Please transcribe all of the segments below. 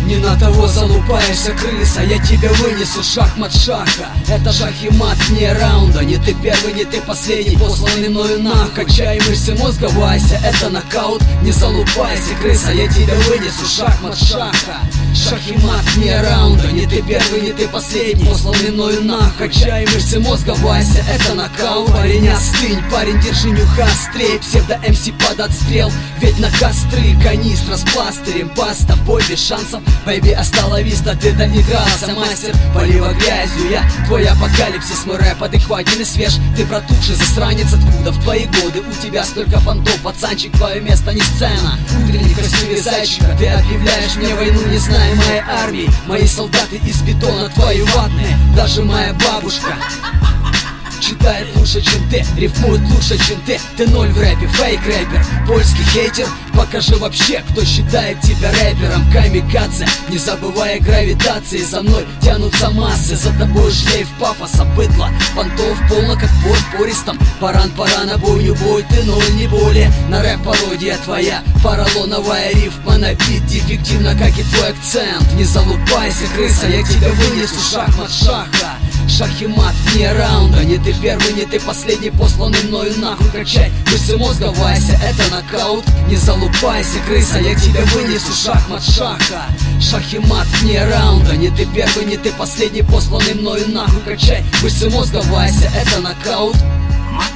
Не на того залупаешься, крыса, я тебя вынесу, шахмат шаха. Это шах и мат, не раунда. Не ты первый, не ты последний, посланный мною нах. Качай мышцы мозга, вайся, это нокаут. Не залупайся, крыса, я тебя вынесу, шахмат шаха. Шах и мат, не раунда. Не ты первый, не ты последний, посланный мною нах. Качай мышцы мозга, вайся, это нокаут. Парень, остынь, парень, держи нюха острей. Псевдо-МС под отстрел, ведь на костры канистра с пластырем. Пас с тобой без шансов, бэйби, остановись-то, ты доигрался, мастер полива грязью. Я твой апокалипсис, мой рэп адекватен и свеж. Ты протухший засранец, откуда в твои годы у тебя столько понтов, пацанчик, твое место не сцена. Утренний в костюме зайчика, ты объявляешь мне войну, не зная моей армии. Мои солдаты из бетона, твои ватные, даже моя бабушка читает лучше, чем ты, рифмует лучше, чем ты. Ты ноль в рэпе, фейк рэпер, польский хейтер. Покажи вообще, кто считает тебя рэпером. Камикадзе, не забывая гравитации. За мной тянутся массы, за тобой шлейф пафоса, быдло, понтов полно, как пористом. Паран, на бойню бой, ты ноль, не более. На рэп пародия твоя, поролоновая рифма на бит, дефективно, как и твой акцент. Не залупайся, крыса, я тебя вынесу, шахмат шаха. Шах и мат, вне раунда. Не ты первый, не ты последний, посланный мною нахуй. Качай мышцы мозга, вайся, это нокаут. Не залупайся, крыса, я тебя вынесу, шахмат шаха. Шах и мат, вне раунда. Не ты первый, не ты последний, посланный мною нахуй. Качай мышцы мозга, вайся, это нокаут. Мат?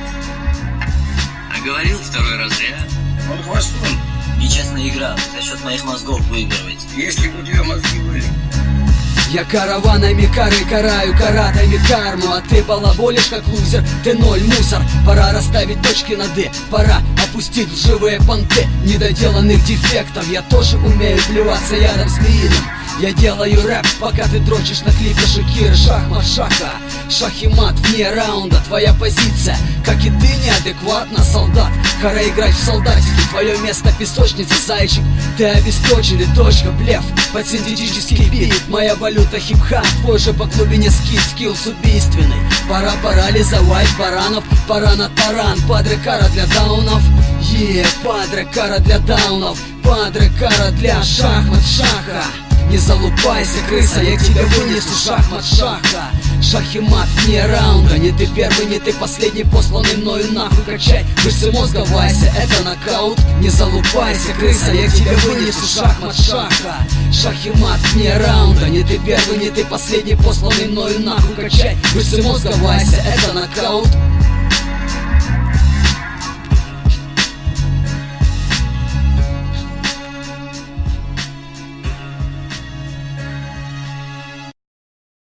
А говорил второй разряд. Он хвостун. Нечестная игра, за счет моих мозгов выигрывать. Если бы у тебя мозги были. Я караванами кары караю, каратами карму. А ты балаболишь как лузер, ты ноль, мусор. Пора расставить точки над «и», пора опустить лживые понты недоделанных дефектов. Я тоже умею плеваться ядом змеиным. Я делаю рэп, пока ты дрочишь на клипе Шакиры. Шахмат шаха, шах и мат, вне раунда. Твоя позиция, как и ты, неадекватна, солдат. Пора играть в солдатики, твое место песочница, зайчик. Ты обесточен и точка, блеф под синтетический бит. Моя валюта хип-хап, твой же по глубине скиллс убийственный. Пора лизовать баранов, пора на таран. Падре кара для даунов, падре кара для даунов. Падре кара для шахмат шаха. Не залупайся, крыса, я тебя вынесу, шахмат шаха. Шах и мат, вне раунда. Не ты первый, не ты последний, посланный мною нахуй. Качай мышцы мозга, вайся, это нокаут. Не залупайся, крыса, я тебя вынесу, шахмат шаха. Шах и мат, вне раунда. Не ты первый, не ты последний, посланный мною нахуй. Качай мышцы мозга, вайся, это нокаут.